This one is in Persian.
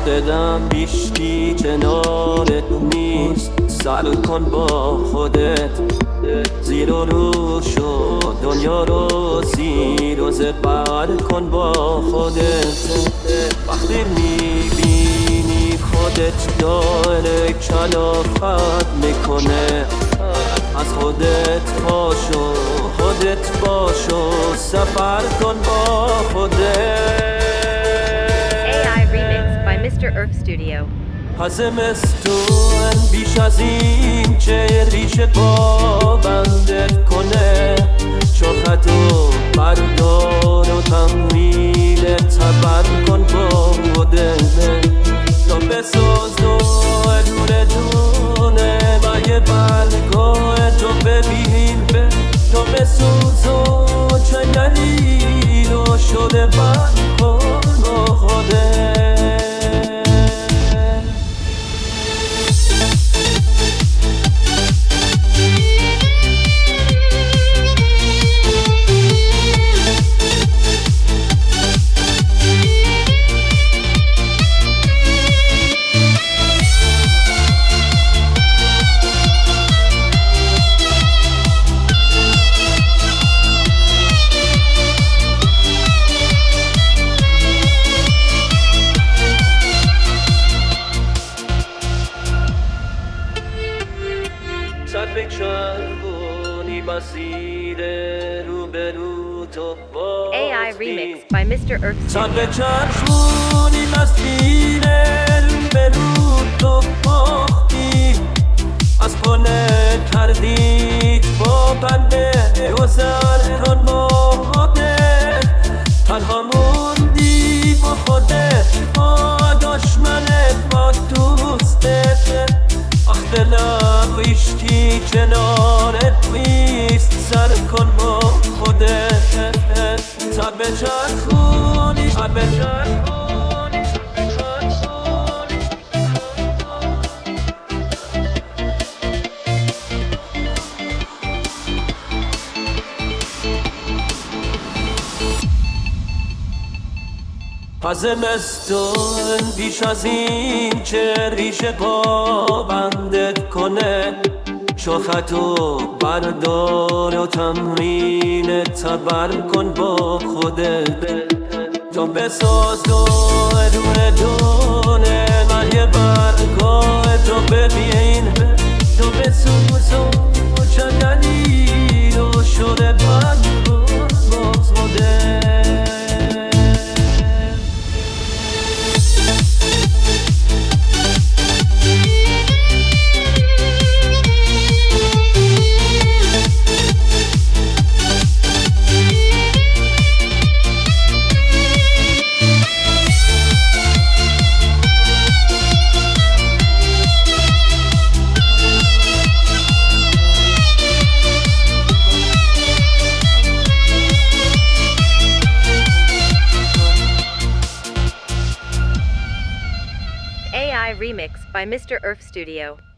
دلم هیچکی کنارت نیست. سر کن با خودت زیر و رو شد دنیا رو زیر و زبر کن با خودت. وقتی میبینی خودت داره کلافت میکنه، از خودت پاشو خودت باشو سفر کن با خودت. AI remix by Mr. Earth Studio. هزمستون بیش از این چه ریشه با بندت کنه، چون خطو بردار و تمویل تبر کن با خودت. تو بساز دونه دونه و یه برگاه تو ببین به تو بسوز و چنگلی رو شده بر کن با خودت. سر به چرخونی مسیر روبرو تو AI remix by Mr. Earth سر به Studio. چرخونی مسیر روبرو تو باختی، از پله کردید با بنده گذر کن با خودت. تنها موندی با خودت با دشمنت با دوستت. آخ دلم هیچکی کنارت نیست، سر کن با خودت. سر به چرخونی سر به چرخونی زمستون بیش از این چه ریشه پا بندت کنه، چو خطو بردار و تمرین تبر کن با خودت. تو بساز دونه دونه من یه برگاه تو ببین تو بسوز و چندنی رو شده بر کن با خودت. AI remix by Mr. Earth Studio.